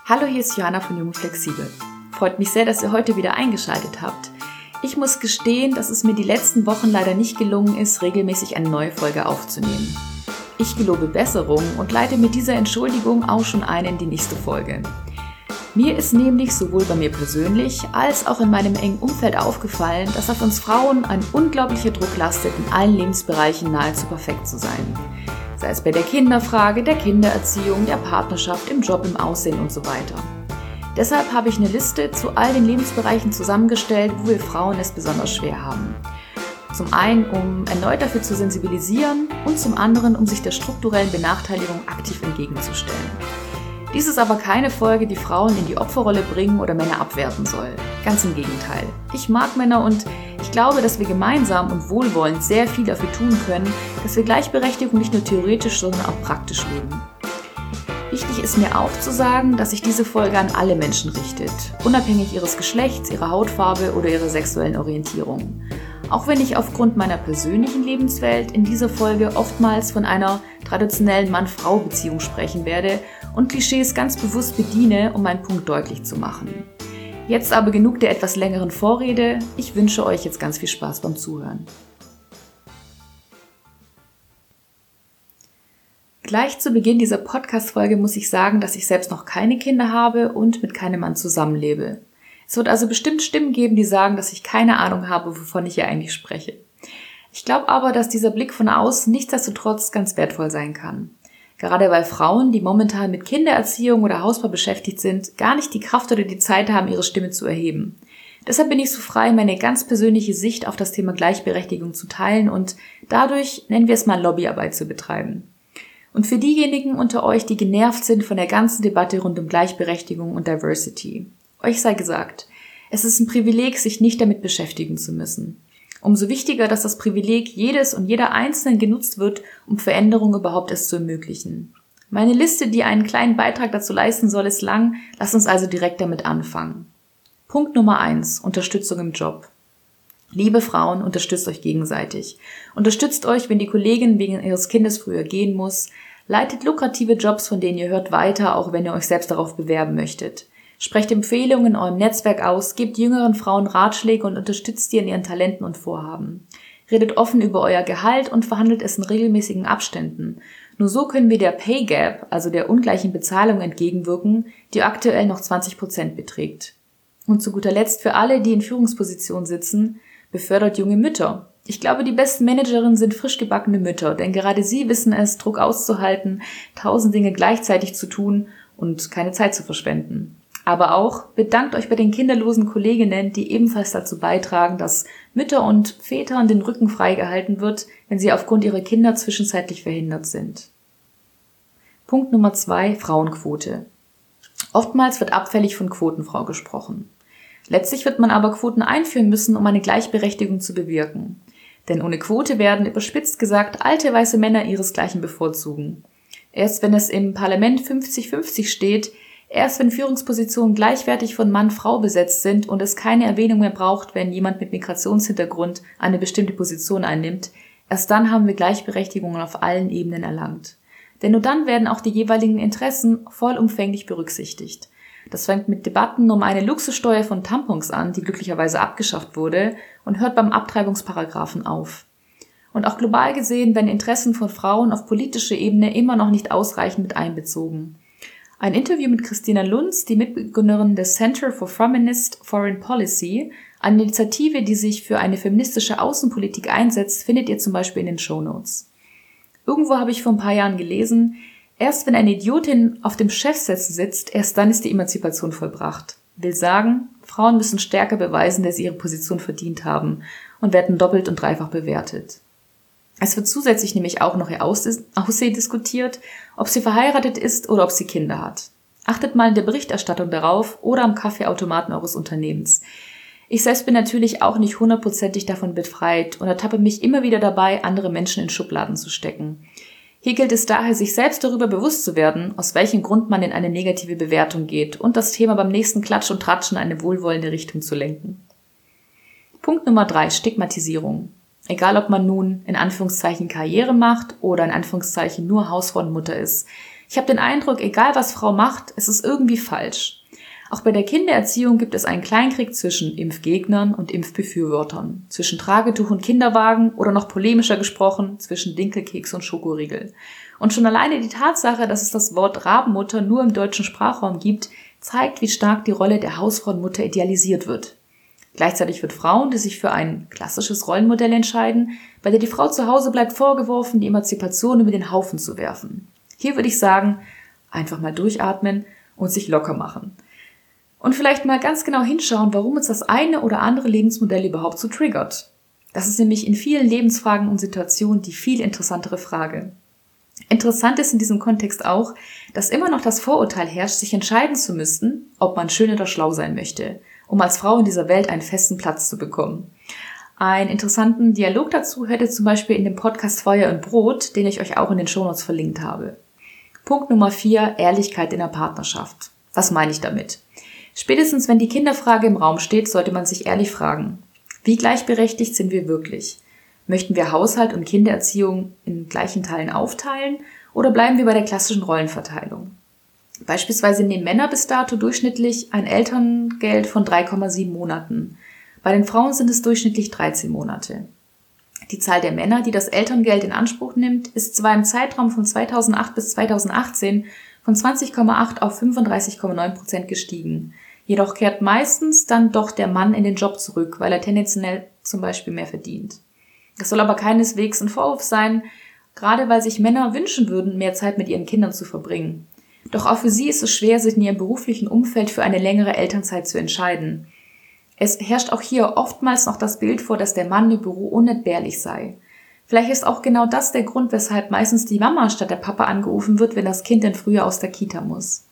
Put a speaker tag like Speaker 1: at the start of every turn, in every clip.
Speaker 1: Hallo, hier ist Johanna von Jung und Flexibel. Freut mich sehr, dass ihr heute wieder eingeschaltet habt. Ich muss gestehen, dass es mir die letzten Wochen leider nicht gelungen ist, regelmäßig eine neue Folge aufzunehmen. Ich gelobe Besserung und leite mit dieser Entschuldigung auch schon ein in die nächste Folge. Mir ist nämlich sowohl bei mir persönlich als auch in meinem engen Umfeld aufgefallen, dass auf uns Frauen ein unglaublicher Druck lastet, in allen Lebensbereichen nahezu perfekt zu sein. Sei es bei der Kinderfrage, der Kindererziehung, der Partnerschaft, im Job, im Aussehen und so weiter. Deshalb habe ich eine Liste zu all den Lebensbereichen zusammengestellt, wo wir Frauen es besonders schwer haben. Zum einen, um erneut dafür zu sensibilisieren und zum anderen, um sich der strukturellen Benachteiligung aktiv entgegenzustellen. Dies ist aber keine Folge, die Frauen in die Opferrolle bringen oder Männer abwerten soll. Ganz im Gegenteil. Ich mag Männer und ich glaube, dass wir gemeinsam und wohlwollend sehr viel dafür tun können, dass wir Gleichberechtigung nicht nur theoretisch, sondern auch praktisch leben. Wichtig ist mir auch zu sagen, dass sich diese Folge an alle Menschen richtet, unabhängig ihres Geschlechts, ihrer Hautfarbe oder ihrer sexuellen Orientierung. Auch wenn ich aufgrund meiner persönlichen Lebenswelt in dieser Folge oftmals von einer traditionellen Mann-Frau-Beziehung sprechen werde und Klischees ganz bewusst bediene, um meinen Punkt deutlich zu machen. Jetzt aber genug der etwas längeren Vorrede. Ich wünsche euch jetzt ganz viel Spaß beim Zuhören. Gleich zu Beginn dieser Podcast-Folge muss ich sagen, dass ich selbst noch keine Kinder habe und mit keinem Mann zusammenlebe. Es wird also bestimmt Stimmen geben, die sagen, dass ich keine Ahnung habe, wovon ich hier eigentlich spreche. Ich glaube aber, dass dieser Blick von außen nichtsdestotrotz ganz wertvoll sein kann. Gerade weil Frauen, die momentan mit Kindererziehung oder Hausbau beschäftigt sind, gar nicht die Kraft oder die Zeit haben, ihre Stimme zu erheben. Deshalb bin ich so frei, meine ganz persönliche Sicht auf das Thema Gleichberechtigung zu teilen und dadurch, nennen wir es mal, Lobbyarbeit zu betreiben. Und für diejenigen unter euch, die genervt sind von der ganzen Debatte rund um Gleichberechtigung und Diversity, euch sei gesagt, es ist ein Privileg, sich nicht damit beschäftigen zu müssen. Umso wichtiger, dass das Privileg jedes und jeder Einzelnen genutzt wird, um Veränderungen überhaupt erst zu ermöglichen. Meine Liste, die einen kleinen Beitrag dazu leisten soll, ist lang. Lasst uns also direkt damit anfangen. Punkt Nummer 1. Unterstützung im Job. Liebe Frauen, unterstützt euch gegenseitig. Unterstützt euch, wenn die Kollegin wegen ihres Kindes früher gehen muss. Leitet lukrative Jobs, von denen ihr hört, weiter, auch wenn ihr euch selbst darauf bewerben möchtet. Sprecht Empfehlungen in eurem Netzwerk aus, gebt jüngeren Frauen Ratschläge und unterstützt sie in ihren Talenten und Vorhaben. Redet offen über euer Gehalt und verhandelt es in regelmäßigen Abständen. Nur so können wir der Pay Gap, also der ungleichen Bezahlung, entgegenwirken, die aktuell noch 20% beträgt. Und zu guter Letzt für alle, die in Führungspositionen sitzen, befördert junge Mütter. Ich glaube, die besten Managerinnen sind frisch gebackene Mütter, denn gerade sie wissen es, Druck auszuhalten, 1000 Dinge gleichzeitig zu tun und keine Zeit zu verschwenden. Aber auch bedankt euch bei den kinderlosen Kolleginnen, die ebenfalls dazu beitragen, dass Mütter und Vätern den Rücken freigehalten wird, wenn sie aufgrund ihrer Kinder zwischenzeitlich verhindert sind. Punkt Nummer 2, Frauenquote. Oftmals wird abfällig von Quotenfrau gesprochen. Letztlich wird man aber Quoten einführen müssen, um eine Gleichberechtigung zu bewirken. Denn ohne Quote werden, überspitzt gesagt, alte weiße Männer ihresgleichen bevorzugen. Erst wenn es im Parlament 50-50 steht, erst wenn Führungspositionen gleichwertig von Mann-Frau besetzt sind und es keine Erwähnung mehr braucht, wenn jemand mit Migrationshintergrund eine bestimmte Position einnimmt, erst dann haben wir Gleichberechtigung auf allen Ebenen erlangt. Denn nur dann werden auch die jeweiligen Interessen vollumfänglich berücksichtigt. Das fängt mit Debatten um eine Luxussteuer von Tampons an, die glücklicherweise abgeschafft wurde, und hört beim Abtreibungsparagraphen auf. Und auch global gesehen werden Interessen von Frauen auf politischer Ebene immer noch nicht ausreichend mit einbezogen. Ein Interview mit Christina Lunz, die Mitbegründerin des Center for Feminist Foreign Policy, eine Initiative, die sich für eine feministische Außenpolitik einsetzt, findet ihr zum Beispiel in den Shownotes. Irgendwo habe ich vor ein paar Jahren gelesen, erst wenn eine Idiotin auf dem Chefsitz sitzt, erst dann ist die Emanzipation vollbracht. Will sagen, Frauen müssen stärker beweisen, dass sie ihre Position verdient haben und werden doppelt und dreifach bewertet. Es wird zusätzlich nämlich auch noch ihr Aussehen diskutiert, ob sie verheiratet ist oder ob sie Kinder hat. Achtet mal in der Berichterstattung darauf oder am Kaffeeautomaten eures Unternehmens. Ich selbst bin natürlich auch nicht 100% davon befreit und ertappe mich immer wieder dabei, andere Menschen in Schubladen zu stecken. Hier gilt es daher, sich selbst darüber bewusst zu werden, aus welchem Grund man in eine negative Bewertung geht und das Thema beim nächsten Klatsch und Tratschen in eine wohlwollende Richtung zu lenken. Punkt Nummer 3, Stigmatisierung. Egal, ob man nun in Anführungszeichen Karriere macht oder in Anführungszeichen nur Hausfrau und Mutter ist. Ich habe den Eindruck, egal was Frau macht, es ist irgendwie falsch. Auch bei der Kindererziehung gibt es einen Kleinkrieg zwischen Impfgegnern und Impfbefürwortern, zwischen Tragetuch und Kinderwagen oder noch polemischer gesprochen, zwischen Dinkelkeks und Schokoriegel. Und schon alleine die Tatsache, dass es das Wort Rabenmutter nur im deutschen Sprachraum gibt, zeigt, wie stark die Rolle der Hausfrau und Mutter idealisiert wird. Gleichzeitig wird Frauen, die sich für ein klassisches Rollenmodell entscheiden, bei der die Frau zu Hause bleibt, vorgeworfen, die Emanzipation über den Haufen zu werfen. Hier würde ich sagen, einfach mal durchatmen und sich locker machen. Und vielleicht mal ganz genau hinschauen, warum uns das eine oder andere Lebensmodell überhaupt so triggert. Das ist nämlich in vielen Lebensfragen und Situationen die viel interessantere Frage. Interessant ist in diesem Kontext auch, dass immer noch das Vorurteil herrscht, sich entscheiden zu müssen, ob man schön oder schlau sein möchte, um als Frau in dieser Welt einen festen Platz zu bekommen. Einen interessanten Dialog dazu hört ihr zum Beispiel in dem Podcast Feuer und Brot, den ich euch auch in den Shownotes verlinkt habe. Punkt Nummer 4, Ehrlichkeit in der Partnerschaft. Was meine ich damit? Spätestens wenn die Kinderfrage im Raum steht, sollte man sich ehrlich fragen, wie gleichberechtigt sind wir wirklich? Möchten wir Haushalt und Kindererziehung in gleichen Teilen aufteilen oder bleiben wir bei der klassischen Rollenverteilung? Beispielsweise nehmen Männer bis dato durchschnittlich ein Elterngeld von 3,7 Monaten. Bei den Frauen sind es durchschnittlich 13 Monate. Die Zahl der Männer, die das Elterngeld in Anspruch nimmt, ist zwar im Zeitraum von 2008 bis 2018 von 20,8 auf 35,9% gestiegen. Jedoch kehrt meistens dann doch der Mann in den Job zurück, weil er tendenziell zum Beispiel mehr verdient. Das soll aber keineswegs ein Vorwurf sein, gerade weil sich Männer wünschen würden, mehr Zeit mit ihren Kindern zu verbringen. Doch auch für sie ist es schwer, sich in ihrem beruflichen Umfeld für eine längere Elternzeit zu entscheiden. Es herrscht auch hier oftmals noch das Bild vor, dass der Mann im Büro unentbehrlich sei. Vielleicht ist auch genau das der Grund, weshalb meistens die Mama statt der Papa angerufen wird, wenn das Kind dann früher aus der Kita muss.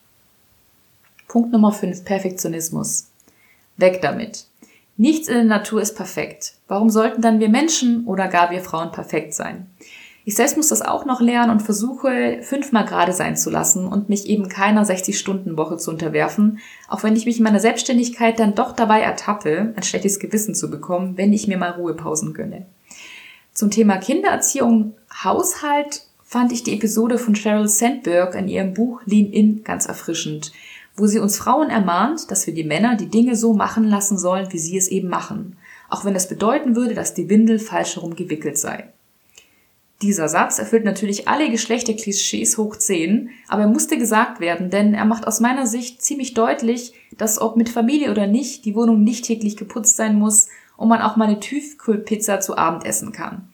Speaker 1: Punkt Nummer 5, Perfektionismus. Weg damit. Nichts in der Natur ist perfekt. Warum sollten dann wir Menschen oder gar wir Frauen perfekt sein? Ich selbst muss das auch noch lernen und versuche 5-mal gerade sein zu lassen und mich eben keiner 60-Stunden-Woche zu unterwerfen, auch wenn ich mich in meiner Selbstständigkeit dann doch dabei ertappe, ein schlechtes Gewissen zu bekommen, wenn ich mir mal Ruhepausen gönne. Zum Thema Kindererziehung, Haushalt fand ich die Episode von Sheryl Sandberg in ihrem Buch Lean In ganz erfrischend, wo sie uns Frauen ermahnt, dass wir die Männer die Dinge so machen lassen sollen, wie sie es eben machen, auch wenn das bedeuten würde, dass die Windel falsch herum gewickelt sei. Dieser Satz erfüllt natürlich alle Geschlechterklischees hoch 10, aber er musste gesagt werden, denn er macht aus meiner Sicht ziemlich deutlich, dass ob mit Familie oder nicht, die Wohnung nicht täglich geputzt sein muss und man auch mal eine Tiefkühlpizza zu Abend essen kann.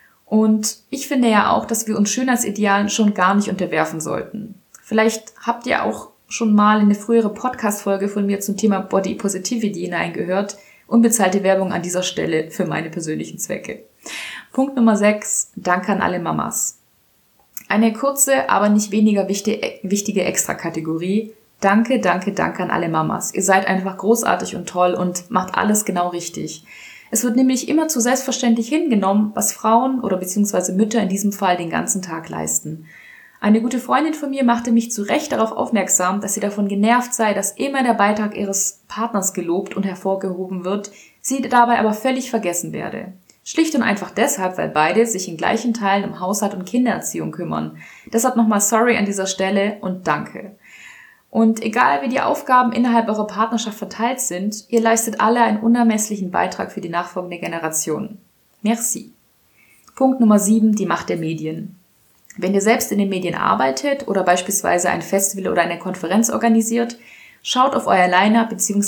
Speaker 1: Und ich finde ja auch, dass wir uns Schönheitsidealen schon gar nicht unterwerfen sollten. Vielleicht habt ihr auch schon mal in eine frühere Podcast-Folge von mir zum Thema Body Positivity hineingehört. Unbezahlte Werbung an dieser Stelle für meine persönlichen Zwecke. Punkt Nummer 6. Danke an alle Mamas. Eine kurze, aber nicht weniger wichtige Extrakategorie. Danke, danke, danke an alle Mamas. Ihr seid einfach großartig und toll und macht alles genau richtig. Es wird nämlich immer zu selbstverständlich hingenommen, was Frauen oder beziehungsweise Mütter in diesem Fall den ganzen Tag leisten. Eine gute Freundin von mir machte mich zu Recht darauf aufmerksam, dass sie davon genervt sei, dass immer der Beitrag ihres Partners gelobt und hervorgehoben wird, sie dabei aber völlig vergessen werde. Schlicht und einfach deshalb, weil beide sich in gleichen Teilen um Haushalt und Kindererziehung kümmern. Deshalb nochmal sorry an dieser Stelle und danke. Und egal wie die Aufgaben innerhalb eurer Partnerschaft verteilt sind, ihr leistet alle einen unermesslichen Beitrag für die nachfolgende Generation. Merci. Punkt Nummer 7, die Macht der Medien. Wenn ihr selbst in den Medien arbeitet oder beispielsweise ein Festival oder eine Konferenz organisiert, schaut auf euer Line-Up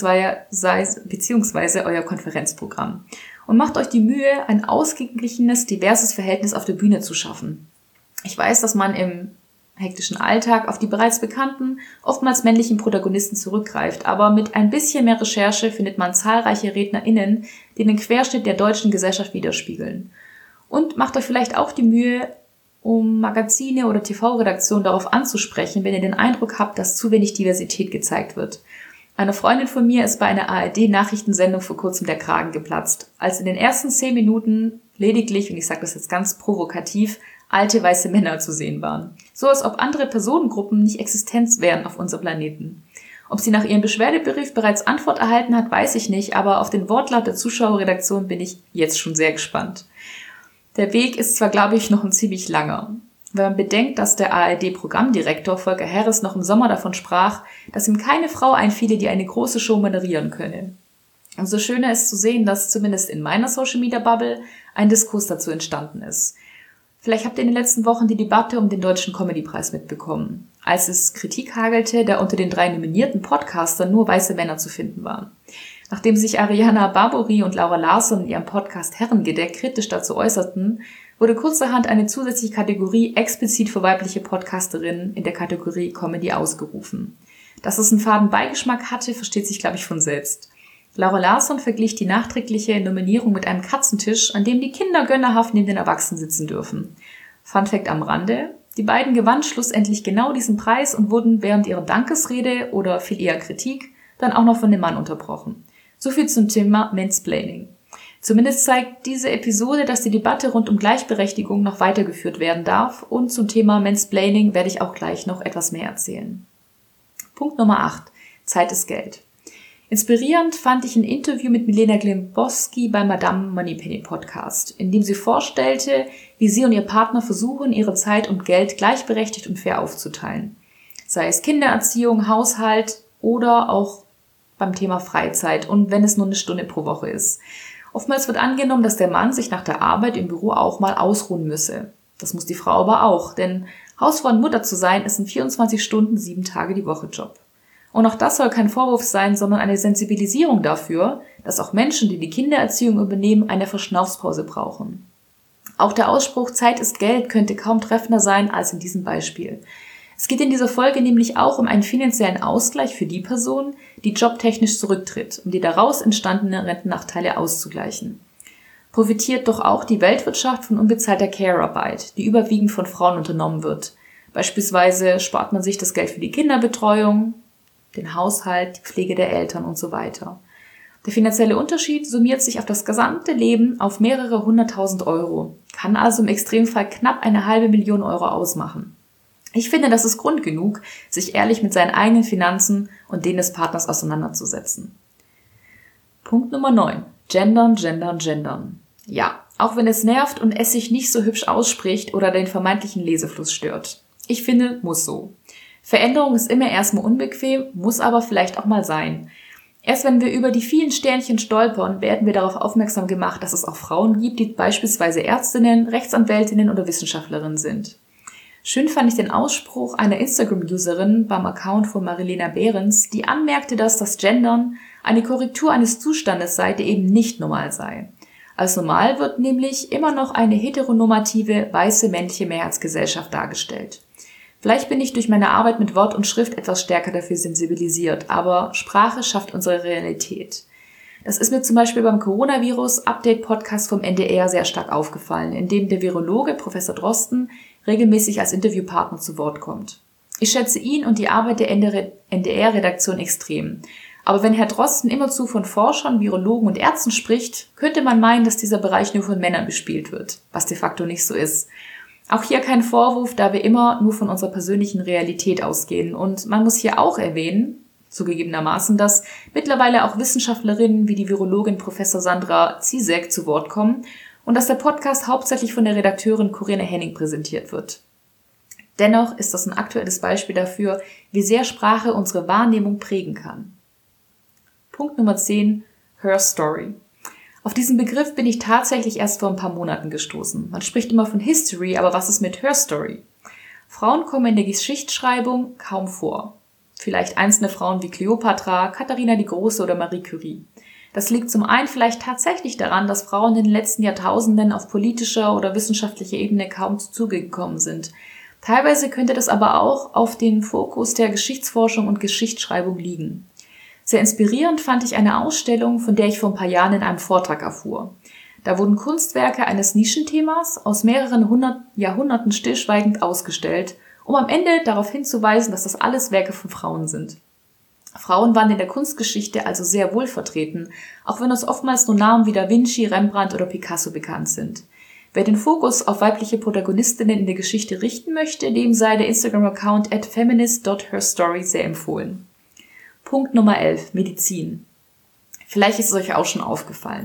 Speaker 1: beziehungsweise euer Konferenzprogramm und macht euch die Mühe, ein ausgeglichenes, diverses Verhältnis auf der Bühne zu schaffen. Ich weiß, dass man im hektischen Alltag auf die bereits bekannten, oftmals männlichen Protagonisten zurückgreift, aber mit ein bisschen mehr Recherche findet man zahlreiche RednerInnen, die den Querschnitt der deutschen Gesellschaft widerspiegeln. Und macht euch vielleicht auch die Mühe, um Magazine oder TV-Redaktionen darauf anzusprechen, wenn ihr den Eindruck habt, dass zu wenig Diversität gezeigt wird. Eine Freundin von mir ist bei einer ARD-Nachrichtensendung vor kurzem der Kragen geplatzt, als in den ersten 10 Minuten lediglich, und ich sage das jetzt ganz provokativ, alte weiße Männer zu sehen waren. So als ob andere Personengruppen nicht existent wären auf unserem Planeten. Ob sie nach ihrem Beschwerdebrief bereits Antwort erhalten hat, weiß ich nicht, aber auf den Wortlaut der Zuschauerredaktion bin ich jetzt schon sehr gespannt. Der Weg ist zwar, glaube ich, noch ein ziemlich langer. Wenn man bedenkt, dass der ARD-Programmdirektor Volker Harris noch im Sommer davon sprach, dass ihm keine Frau einfiele, die eine große Show moderieren könne. Umso schöner ist zu sehen, dass zumindest in meiner Social-Media-Bubble ein Diskurs dazu entstanden ist. Vielleicht habt ihr in den letzten Wochen die Debatte um den Deutschen Comedy-Preis mitbekommen, als es Kritik hagelte, da unter den 3 nominierten Podcastern nur weiße Männer zu finden waren. Nachdem sich Ariana Barbouri und Laura Larsson in ihrem Podcast Herrengedeck kritisch dazu äußerten, wurde kurzerhand eine zusätzliche Kategorie explizit für weibliche Podcasterinnen in der Kategorie Comedy ausgerufen. Dass es einen faden Beigeschmack hatte, versteht sich, glaube ich, von selbst. Laura Larsson verglich die nachträgliche Nominierung mit einem Katzentisch, an dem die Kinder gönnerhaft neben den Erwachsenen sitzen dürfen. Fun Fact am Rande: Die beiden gewannen schlussendlich genau diesen Preis und wurden während ihrer Dankesrede oder viel eher Kritik dann auch noch von dem Mann unterbrochen. So viel zum Thema Mansplaining. Zumindest zeigt diese Episode, dass die Debatte rund um Gleichberechtigung noch weitergeführt werden darf, und zum Thema Mansplaining werde ich auch gleich noch etwas mehr erzählen. Punkt Nummer 8. Zeit ist Geld. Inspirierend fand ich ein Interview mit Milena Glimbowski beim Madame Moneypenny Podcast, in dem sie vorstellte, wie sie und ihr Partner versuchen, ihre Zeit und Geld gleichberechtigt und fair aufzuteilen. Sei es Kindererziehung, Haushalt oder auch beim Thema Freizeit, und wenn es nur 1 Stunde pro Woche ist. Oftmals wird angenommen, dass der Mann sich nach der Arbeit im Büro auch mal ausruhen müsse. Das muss die Frau aber auch, denn Hausfrau und Mutter zu sein ist ein 24 Stunden, 7 Tage die Woche Job. Und auch das soll kein Vorwurf sein, sondern eine Sensibilisierung dafür, dass auch Menschen, die die Kindererziehung übernehmen, eine Verschnaufspause brauchen. Auch der Ausspruch Zeit ist Geld könnte kaum treffender sein als in diesem Beispiel. Es geht in dieser Folge nämlich auch um einen finanziellen Ausgleich für die Person, die jobtechnisch zurücktritt, um die daraus entstandenen Rentennachteile auszugleichen. Profitiert doch auch die Weltwirtschaft von unbezahlter Care-Arbeit, die überwiegend von Frauen unternommen wird. Beispielsweise spart man sich das Geld für die Kinderbetreuung, den Haushalt, die Pflege der Eltern und so weiter. Der finanzielle Unterschied summiert sich auf das gesamte Leben auf mehrere 100.000 Euro, kann also im Extremfall knapp 500.000 Euro ausmachen. Ich finde, das ist Grund genug, sich ehrlich mit seinen eigenen Finanzen und denen des Partners auseinanderzusetzen. Punkt Nummer 9. Gendern. Ja, auch wenn es nervt und es sich nicht so hübsch ausspricht oder den vermeintlichen Lesefluss stört. Ich finde, muss so. Veränderung ist immer erstmal unbequem, muss aber vielleicht auch mal sein. Erst wenn wir über die vielen Sternchen stolpern, werden wir darauf aufmerksam gemacht, dass es auch Frauen gibt, die beispielsweise Ärztinnen, Rechtsanwältinnen oder Wissenschaftlerinnen sind. Schön fand ich den Ausspruch einer Instagram-Userin beim Account von Marilena Behrens, die anmerkte, dass das Gendern eine Korrektur eines Zustandes sei, der eben nicht normal sei. Als normal wird nämlich immer noch eine heteronormative, weiße, männliche Mehrheitsgesellschaft dargestellt. Vielleicht bin ich durch meine Arbeit mit Wort und Schrift etwas stärker dafür sensibilisiert, aber Sprache schafft unsere Realität. Das ist mir zum Beispiel beim Coronavirus-Update-Podcast vom NDR sehr stark aufgefallen, in dem der Virologe Professor Drosten regelmäßig als Interviewpartner zu Wort kommt. Ich schätze ihn und die Arbeit der NDR-Redaktion extrem. Aber wenn Herr Drosten immerzu von Forschern, Virologen und Ärzten spricht, könnte man meinen, dass dieser Bereich nur von Männern bespielt wird, was de facto nicht so ist. Auch hier kein Vorwurf, da wir immer nur von unserer persönlichen Realität ausgehen. Und man muss hier auch erwähnen, zugegebenermaßen, dass mittlerweile auch Wissenschaftlerinnen wie die Virologin Professor Sandra Ziesek zu Wort kommen und dass der Podcast hauptsächlich von der Redakteurin Corinna Henning präsentiert wird. Dennoch ist das ein aktuelles Beispiel dafür, wie sehr Sprache unsere Wahrnehmung prägen kann. Punkt Nummer 10. Her Story. Auf diesen Begriff bin ich tatsächlich erst vor ein paar Monaten gestoßen. Man spricht immer von History, aber was ist mit Her Story? Frauen kommen in der Geschichtsschreibung kaum vor. Vielleicht einzelne Frauen wie Kleopatra, Katharina die Große oder Marie Curie. Das liegt zum einen vielleicht tatsächlich daran, dass Frauen in den letzten Jahrtausenden auf politischer oder wissenschaftlicher Ebene kaum zu Zuge gekommen sind. Teilweise könnte das aber auch auf den Fokus der Geschichtsforschung und Geschichtsschreibung liegen. Sehr inspirierend fand ich eine Ausstellung, von der ich vor ein paar Jahren in einem Vortrag erfuhr. Da wurden Kunstwerke eines Nischenthemas aus mehreren Jahrhunderten stillschweigend ausgestellt, um am Ende darauf hinzuweisen, dass das alles Werke von Frauen sind. Frauen waren in der Kunstgeschichte also sehr wohl vertreten, auch wenn uns oftmals nur Namen wie Da Vinci, Rembrandt oder Picasso bekannt sind. Wer den Fokus auf weibliche Protagonistinnen in der Geschichte richten möchte, dem sei der Instagram-Account @feminist.herstory sehr empfohlen. Punkt Nummer 11. Medizin. Vielleicht ist es euch auch schon aufgefallen.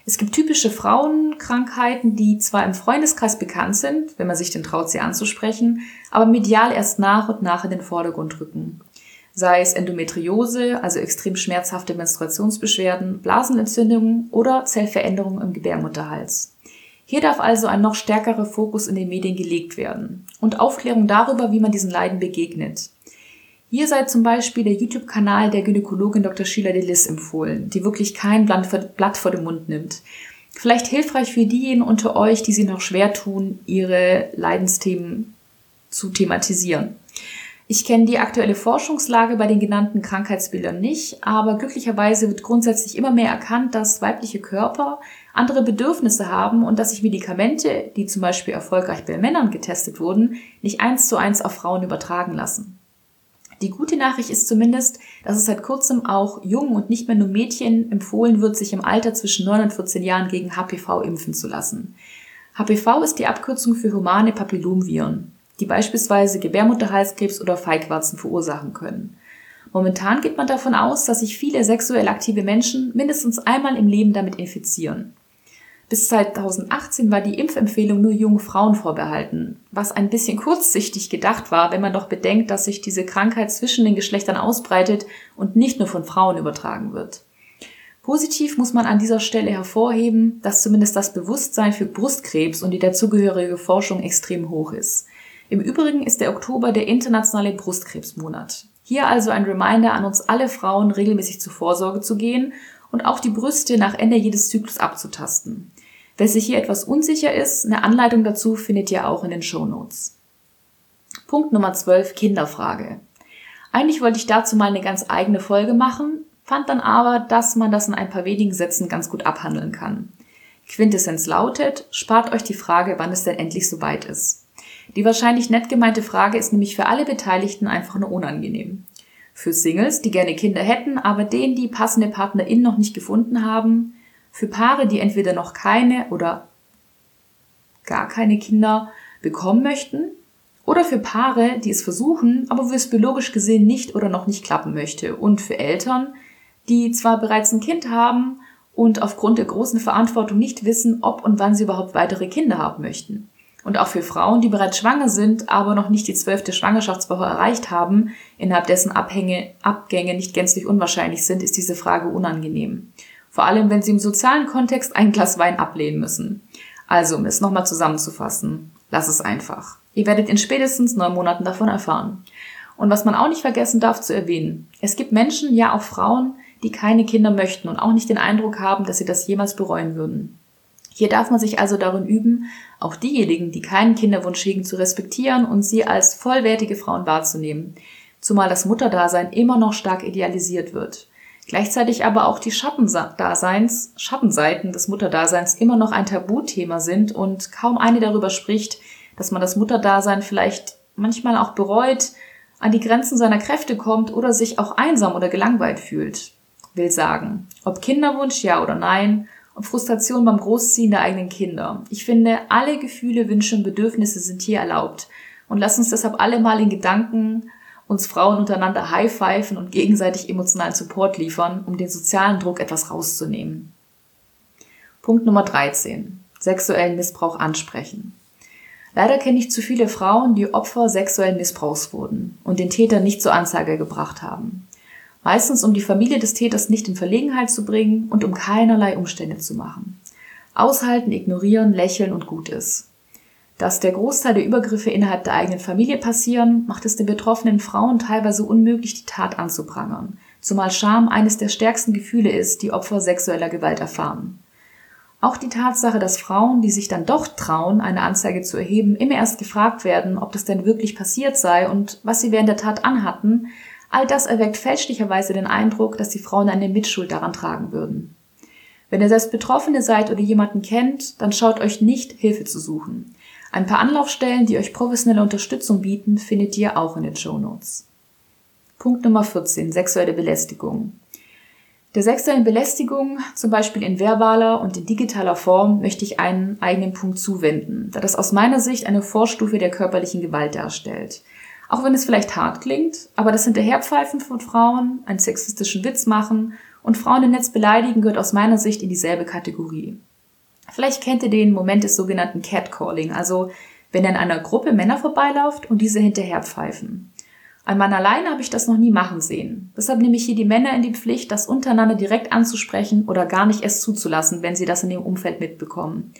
Speaker 1: Es gibt typische Frauenkrankheiten, die zwar im Freundeskreis bekannt sind, wenn man sich denn traut, sie anzusprechen, aber medial erst nach und nach in den Vordergrund rücken. Sei es Endometriose, also extrem schmerzhafte Menstruationsbeschwerden, Blasenentzündungen oder Zellveränderungen im Gebärmutterhals. Hier darf also ein noch stärkerer Fokus in den Medien gelegt werden und Aufklärung darüber, wie man diesen Leiden begegnet. Hier sei zum Beispiel der YouTube-Kanal der Gynäkologin Dr. Sheila Delis empfohlen, die wirklich kein Blatt vor den Mund nimmt. Vielleicht hilfreich für diejenigen unter euch, die sich noch schwer tun, ihre Leidensthemen zu thematisieren. Ich kenne die aktuelle Forschungslage bei den genannten Krankheitsbildern nicht, aber glücklicherweise wird grundsätzlich immer mehr erkannt, dass weibliche Körper andere Bedürfnisse haben und dass sich Medikamente, die zum Beispiel erfolgreich bei Männern getestet wurden, nicht 1:1 auf Frauen übertragen lassen. Die gute Nachricht ist zumindest, dass es seit kurzem auch Jungen und nicht mehr nur Mädchen empfohlen wird, sich im Alter zwischen 9 und 14 Jahren gegen HPV impfen zu lassen. HPV ist die Abkürzung für humane Papillomviren, die beispielsweise Gebärmutterhalskrebs oder Feigwarzen verursachen können. Momentan geht man davon aus, dass sich viele sexuell aktive Menschen mindestens einmal im Leben damit infizieren. Bis 2018 war die Impfempfehlung nur jungen Frauen vorbehalten, was ein bisschen kurzsichtig gedacht war, wenn man doch bedenkt, dass sich diese Krankheit zwischen den Geschlechtern ausbreitet und nicht nur von Frauen übertragen wird. Positiv muss man an dieser Stelle hervorheben, dass zumindest das Bewusstsein für Brustkrebs und die dazugehörige Forschung extrem hoch ist. Im Übrigen ist der Oktober der internationale Brustkrebsmonat. Hier also ein Reminder an uns alle Frauen, regelmäßig zur Vorsorge zu gehen und auch die Brüste nach Ende jedes Zyklus abzutasten. Wer sich hier etwas unsicher ist, eine Anleitung dazu findet ihr auch in den Shownotes. Punkt Nummer 12, Kinderfrage. Eigentlich wollte ich dazu mal eine ganz eigene Folge machen, fand dann aber, dass man das in ein paar wenigen Sätzen ganz gut abhandeln kann. Quintessenz lautet, spart euch die Frage, wann es denn endlich soweit ist. Die wahrscheinlich nett gemeinte Frage ist nämlich für alle Beteiligten einfach nur unangenehm. Für Singles, die gerne Kinder hätten, aber denen die passende PartnerInnen noch nicht gefunden haben, für Paare, die entweder noch keine oder gar keine Kinder bekommen möchten, oder für Paare, die es versuchen, aber wo es biologisch gesehen nicht oder noch nicht klappen möchte, und für Eltern, die zwar bereits ein Kind haben und aufgrund der großen Verantwortung nicht wissen, ob und wann sie überhaupt weitere Kinder haben möchten. Und auch für Frauen, die bereits schwanger sind, aber noch nicht die 12. Schwangerschaftswoche erreicht haben, innerhalb dessen Abgänge nicht gänzlich unwahrscheinlich sind, ist diese Frage unangenehm. Vor allem, wenn sie im sozialen Kontext ein Glas Wein ablehnen müssen. Also, um es nochmal zusammenzufassen, lass es einfach. Ihr werdet in spätestens 9 Monaten davon erfahren. Und was man auch nicht vergessen darf zu erwähnen, es gibt Menschen, ja auch Frauen, die keine Kinder möchten und auch nicht den Eindruck haben, dass sie das jemals bereuen würden. Hier darf man sich also darin üben, auch diejenigen, die keinen Kinderwunsch hegen, zu respektieren und sie als vollwertige Frauen wahrzunehmen, zumal das Mutterdasein immer noch stark idealisiert wird. Gleichzeitig aber auch die Schattenseiten des Mutterdaseins immer noch ein Tabuthema sind und kaum eine darüber spricht, dass man das Mutterdasein vielleicht manchmal auch bereut, an die Grenzen seiner Kräfte kommt oder sich auch einsam oder gelangweilt fühlt. Will sagen, ob Kinderwunsch, ja oder nein, ob Frustration beim Großziehen der eigenen Kinder. Ich finde, alle Gefühle, Wünsche und Bedürfnisse sind hier erlaubt. Und lasst uns deshalb alle mal in Gedanken uns Frauen untereinander high-pfeifen und gegenseitig emotionalen Support liefern, um den sozialen Druck etwas rauszunehmen. Punkt Nummer 13. Sexuellen Missbrauch ansprechen. Leider kenne ich zu viele Frauen, die Opfer sexuellen Missbrauchs wurden und den Täter nicht zur Anzeige gebracht haben. Meistens, um die Familie des Täters nicht in Verlegenheit zu bringen und um keinerlei Umstände zu machen. Aushalten, ignorieren, lächeln und gut ist. Dass der Großteil der Übergriffe innerhalb der eigenen Familie passieren, macht es den betroffenen Frauen teilweise unmöglich, die Tat anzuprangern, zumal Scham eines der stärksten Gefühle ist, die Opfer sexueller Gewalt erfahren. Auch die Tatsache, dass Frauen, die sich dann doch trauen, eine Anzeige zu erheben, immer erst gefragt werden, ob das denn wirklich passiert sei und was sie während der Tat anhatten, all das erweckt fälschlicherweise den Eindruck, dass die Frauen eine Mitschuld daran tragen würden. Wenn ihr selbst Betroffene seid oder jemanden kennt, dann schaut euch nicht, Hilfe zu suchen. Ein paar Anlaufstellen, die euch professionelle Unterstützung bieten, findet ihr auch in den Shownotes. Punkt Nummer 14. Sexuelle Belästigung. Der sexuellen Belästigung, zum Beispiel in verbaler und in digitaler Form, möchte ich einen eigenen Punkt zuwenden, da das aus meiner Sicht eine Vorstufe der körperlichen Gewalt darstellt. Auch wenn es vielleicht hart klingt, aber das Hinterherpfeifen von Frauen, einen sexistischen Witz machen Und Frauen im Netz beleidigen gehört aus meiner Sicht in dieselbe Kategorie. Vielleicht kennt ihr den Moment des sogenannten Catcalling, also wenn in einer Gruppe Männer vorbeiläuft und diese hinterher pfeifen. Ein Mann alleine habe ich das noch nie machen sehen. Deshalb nehme ich hier die Männer in die Pflicht, das untereinander direkt anzusprechen oder gar nicht erst zuzulassen, wenn sie das in ihrem Umfeld mitbekommen.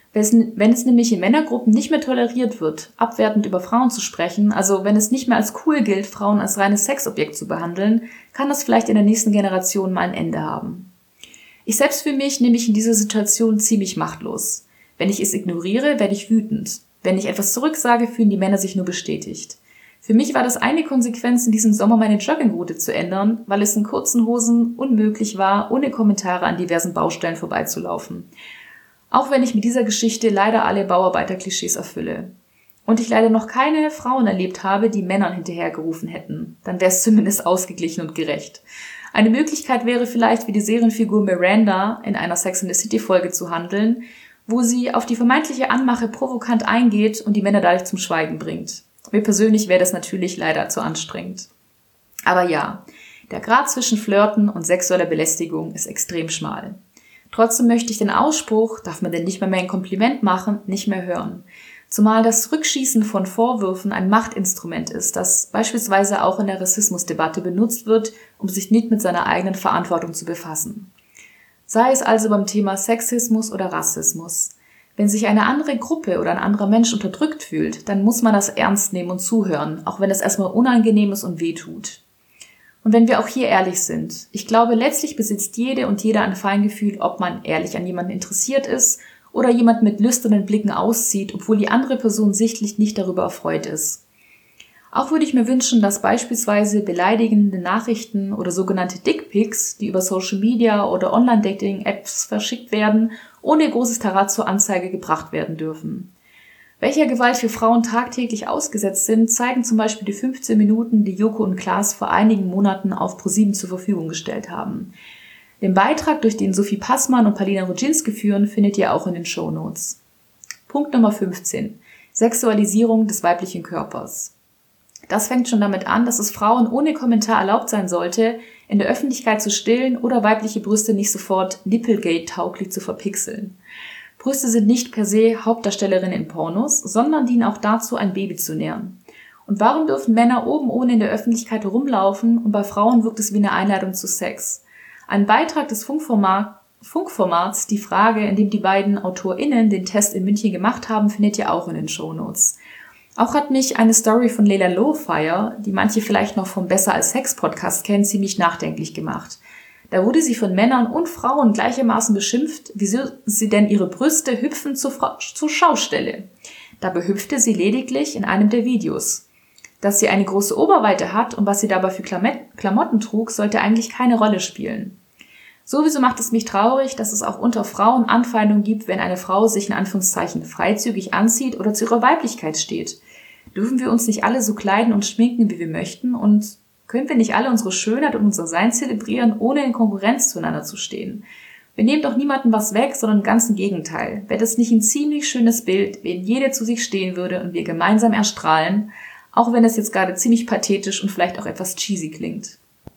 Speaker 1: Wenn es nämlich in Männergruppen nicht mehr toleriert wird, abwertend über Frauen zu sprechen, also wenn es nicht mehr als cool gilt, Frauen als reines Sexobjekt zu behandeln, kann das vielleicht in der nächsten Generation mal ein Ende haben. Ich selbst fühle mich nämlich in dieser Situation ziemlich machtlos. Wenn ich es ignoriere, werde ich wütend. Wenn ich etwas zurücksage, fühlen die Männer sich nur bestätigt. Für mich war das eine Konsequenz, in diesem Sommer meine Joggingroute zu ändern, weil es in kurzen Hosen unmöglich war, ohne Kommentare an diversen Baustellen vorbeizulaufen. Auch wenn ich mit dieser Geschichte leider alle Bauarbeiter-Klischees erfülle. Und ich leider noch keine Frauen erlebt habe, die Männern hinterhergerufen hätten. Dann wäre es zumindest ausgeglichen und gerecht. Eine Möglichkeit wäre vielleicht, wie die Serienfigur Miranda in einer Sex and the City Folge zu handeln, wo sie auf die vermeintliche Anmache provokant eingeht und die Männer dadurch zum Schweigen bringt. Mir persönlich wäre das natürlich leider zu anstrengend. Aber ja, der Grad zwischen Flirten und sexueller Belästigung ist extrem schmal. Trotzdem möchte ich den Ausspruch, darf man denn nicht mehr ein Kompliment machen, nicht mehr hören. Zumal das Rückschießen von Vorwürfen ein Machtinstrument ist, das beispielsweise auch in der Rassismusdebatte benutzt wird, um sich nicht mit seiner eigenen Verantwortung zu befassen. Sei es also beim Thema Sexismus oder Rassismus. Wenn sich eine andere Gruppe oder ein anderer Mensch unterdrückt fühlt, dann muss man das ernst nehmen und zuhören, auch wenn es erstmal unangenehm ist und wehtut. Und wenn wir auch hier ehrlich sind, ich glaube, letztlich besitzt jede und jeder ein Feingefühl, ob man ehrlich an jemanden interessiert ist oder jemand mit lüsternen Blicken auszieht, obwohl die andere Person sichtlich nicht darüber erfreut ist. Auch würde ich mir wünschen, dass beispielsweise beleidigende Nachrichten oder sogenannte Dickpics, die über Social Media oder Online-Dating-Apps verschickt werden, ohne großes Tarat zur Anzeige gebracht werden dürfen. Welcher Gewalt für Frauen tagtäglich ausgesetzt sind, zeigen zum Beispiel die 15 Minuten, die Joko und Klaas vor einigen Monaten auf ProSieben zur Verfügung gestellt haben. Den Beitrag, durch den Sophie Passmann und Paulina Rudzinski führen, findet ihr auch in den Shownotes. Punkt Nummer 15. Sexualisierung des weiblichen Körpers. Das fängt schon damit an, dass es Frauen ohne Kommentar erlaubt sein sollte, in der Öffentlichkeit zu stillen oder weibliche Brüste nicht sofort Nipplegate-tauglich zu verpixeln. Brüste sind nicht per se Hauptdarstellerinnen in Pornos, sondern dienen auch dazu, ein Baby zu nähren. Und warum dürfen Männer oben ohne in der Öffentlichkeit herumlaufen und bei Frauen wirkt es wie eine Einladung zu Sex? Ein Beitrag des Funkformats, die Frage, in dem die beiden AutorInnen den Test in München gemacht haben, findet ihr auch in den Shownotes. Auch hat mich eine Story von Leila Lowfire, die manche vielleicht noch vom Besser als Sex Podcast kennen, ziemlich nachdenklich gemacht. Da wurde sie von Männern und Frauen gleichermaßen beschimpft, wieso sie denn ihre Brüste hüpfen zur Schaustelle. Dabei hüpfte sie lediglich in einem der Videos. Dass sie eine große Oberweite hat und was sie dabei für Klamotten trug, sollte eigentlich keine Rolle spielen. Sowieso macht es mich traurig, dass es auch unter Frauen Anfeindungen gibt, wenn eine Frau sich in Anführungszeichen freizügig anzieht oder zu ihrer Weiblichkeit steht. Dürfen wir uns nicht alle so kleiden und schminken, wie wir möchten, und können wir nicht alle unsere Schönheit und unser Sein zelebrieren, ohne in Konkurrenz zueinander zu stehen? Wir nehmen doch niemandem was weg, sondern ganz im Gegenteil. Wäre das nicht ein ziemlich schönes Bild, wenn jede zu sich stehen würde und wir gemeinsam erstrahlen, auch wenn es jetzt gerade ziemlich pathetisch und vielleicht auch etwas cheesy klingt.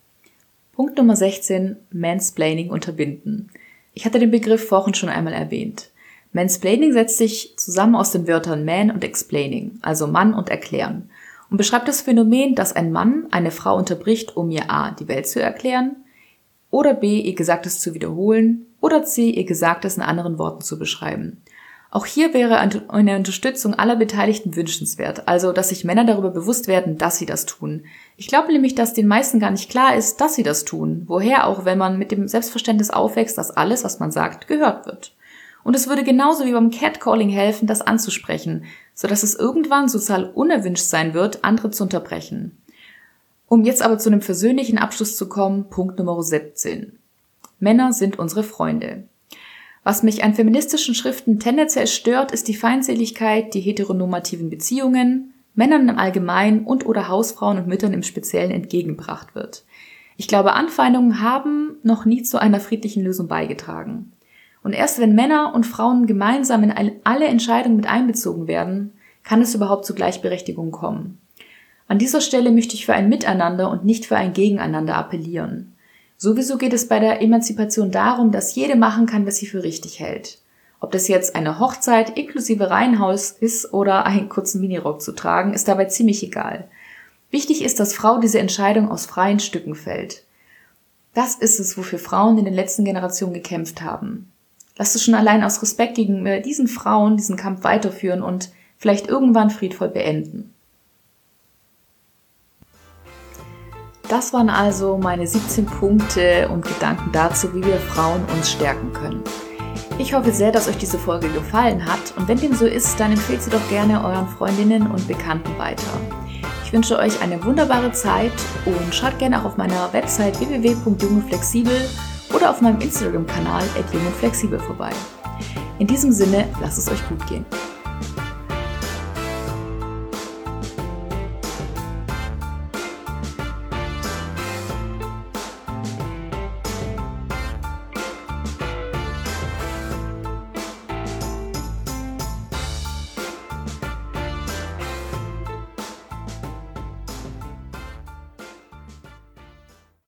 Speaker 1: Punkt Nummer 16. Mansplaining unterbinden. Ich hatte den Begriff vorhin schon einmal erwähnt. Mansplaining setzt sich zusammen aus den Wörtern man und explaining, also Mann und erklären, und beschreibt das Phänomen, dass ein Mann eine Frau unterbricht, um ihr a. die Welt zu erklären, oder b. ihr Gesagtes zu wiederholen, oder c. ihr Gesagtes in anderen Worten zu beschreiben. Auch hier wäre eine Unterstützung aller Beteiligten wünschenswert, also dass sich Männer darüber bewusst werden, dass sie das tun. Ich glaube nämlich, dass den meisten gar nicht klar ist, dass sie das tun, woher auch, wenn man mit dem Selbstverständnis aufwächst, dass alles, was man sagt, gehört wird. Und es würde genauso wie beim Catcalling helfen, das anzusprechen, sodass es irgendwann sozial unerwünscht sein wird, andere zu unterbrechen. Um jetzt aber zu einem versöhnlichen Abschluss zu kommen, Punkt Nummer 17. Männer sind unsere Freunde. Was mich an feministischen Schriften tendenziell stört, ist die Feindseligkeit, die heteronormativen Beziehungen, Männern im Allgemeinen und oder Hausfrauen und Müttern im Speziellen entgegengebracht wird. Ich glaube, Anfeindungen haben noch nie zu einer friedlichen Lösung beigetragen. Und erst wenn Männer und Frauen gemeinsam in alle Entscheidungen mit einbezogen werden, kann es überhaupt zu Gleichberechtigung kommen. An dieser Stelle möchte ich für ein Miteinander und nicht für ein Gegeneinander appellieren. Sowieso geht es bei der Emanzipation darum, dass jede machen kann, was sie für richtig hält. Ob das jetzt eine Hochzeit inklusive Reihenhaus ist oder einen kurzen Minirock zu tragen, ist dabei ziemlich egal. Wichtig ist, dass Frau diese Entscheidung aus freien Stücken fällt. Das ist es, wofür Frauen in den letzten Generationen gekämpft haben. Lasst es schon allein aus Respekt gegenüber diesen Frauen diesen Kampf weiterführen und vielleicht irgendwann friedvoll beenden. Das waren also meine 17 Punkte und Gedanken dazu, wie wir Frauen uns stärken können. Ich hoffe sehr, dass euch diese Folge gefallen hat und wenn dem so ist, dann empfehlt sie doch gerne euren Freundinnen und Bekannten weiter. Ich wünsche euch eine wunderbare Zeit und schaut gerne auch auf meiner Website www.jungundflexibel oder auf meinem Instagram-Kanal @jungundflexibel vorbei. In diesem Sinne, lasst es euch gut gehen.